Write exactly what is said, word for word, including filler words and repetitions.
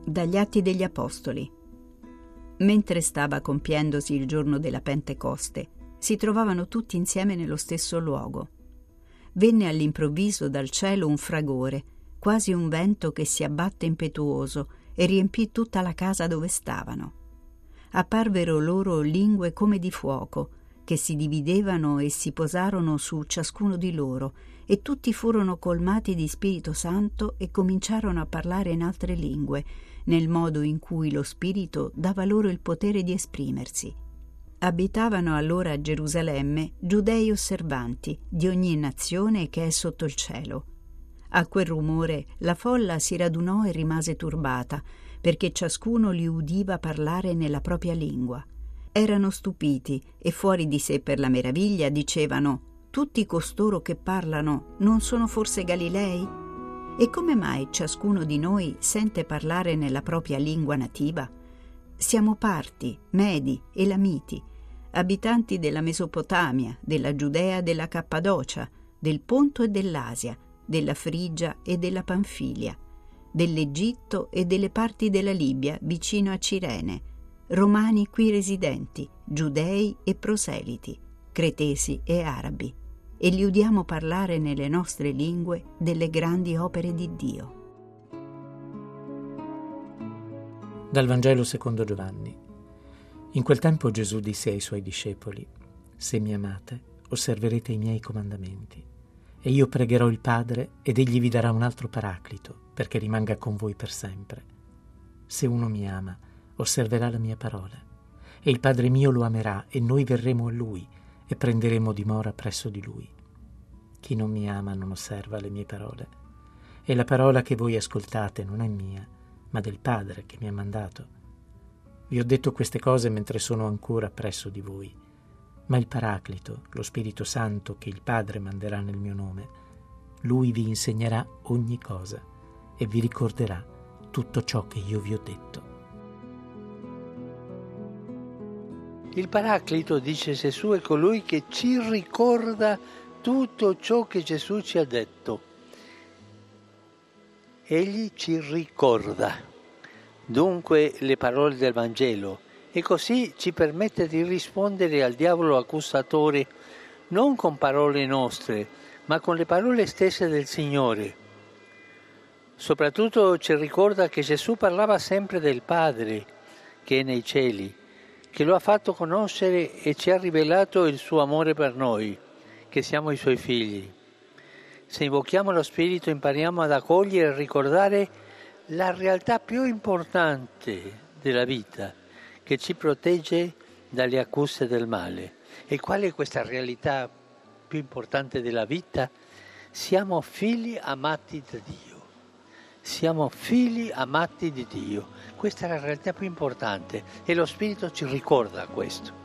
Dagli Atti degli Apostoli. Mentre stava compiendosi il giorno della Pentecoste, si trovavano tutti insieme nello stesso luogo. Venne all'improvviso dal cielo un fragore, quasi un vento che si abbatte impetuoso, e riempì tutta la casa dove stavano. Apparvero loro lingue come di fuoco, che si dividevano e si posarono su ciascuno di loro, e tutti furono colmati di Spirito Santo e cominciarono a parlare in altre lingue, nel modo in cui lo Spirito dava loro il potere di esprimersi. Abitavano allora a Gerusalemme giudei osservanti di ogni nazione che è sotto il cielo. A quel rumore la folla si radunò e rimase turbata, perché ciascuno li udiva parlare nella propria lingua. Erano stupiti e fuori di sé per la meraviglia dicevano: tutti costoro che parlano non sono forse Galilei? E come mai ciascuno di noi sente parlare nella propria lingua nativa? Siamo parti, Medi, Elamiti, abitanti della Mesopotamia, della Giudea e della Cappadocia, del Ponto e dell'Asia, della Frigia e della Panfilia, dell'Egitto e delle parti della Libia vicino a Cirene, romani qui residenti, giudei e proseliti, cretesi e arabi, e li udiamo parlare nelle nostre lingue delle grandi opere di Dio. Dal Vangelo secondo Giovanni. In quel tempo Gesù disse ai suoi discepoli: se mi amate, osserverete i miei comandamenti, e io pregherò il Padre ed egli vi darà un altro paraclito, perché rimanga con voi per sempre. Se uno mi ama, osserverà la mia parola, e il Padre mio lo amerà, e noi verremo a lui e prenderemo dimora presso di lui. Chi non mi ama non osserva le mie parole, e la parola che voi ascoltate non è mia, ma del Padre che mi ha mandato. Vi ho detto queste cose mentre sono ancora presso di voi, ma il Paraclito, lo Spirito Santo che il Padre manderà nel mio nome, lui vi insegnerà ogni cosa e vi ricorderà tutto ciò che io vi ho detto. Il Paraclito, dice Gesù, è colui che ci ricorda tutto ciò che Gesù ci ha detto. Egli ci ricorda dunque le parole del Vangelo e così ci permette di rispondere al diavolo accusatore non con parole nostre, ma con le parole stesse del Signore. Soprattutto ci ricorda che Gesù parlava sempre del Padre che è nei cieli, che lo ha fatto conoscere e ci ha rivelato il suo amore per noi, che siamo i suoi figli. Se invochiamo lo Spirito impariamo ad accogliere e ricordare la realtà più importante della vita, che ci protegge dalle accuse del male. E qual è questa realtà più importante della vita? Siamo figli amati da Dio. Siamo figli amati di Dio. Questa è la realtà più importante e lo Spirito ci ricorda questo.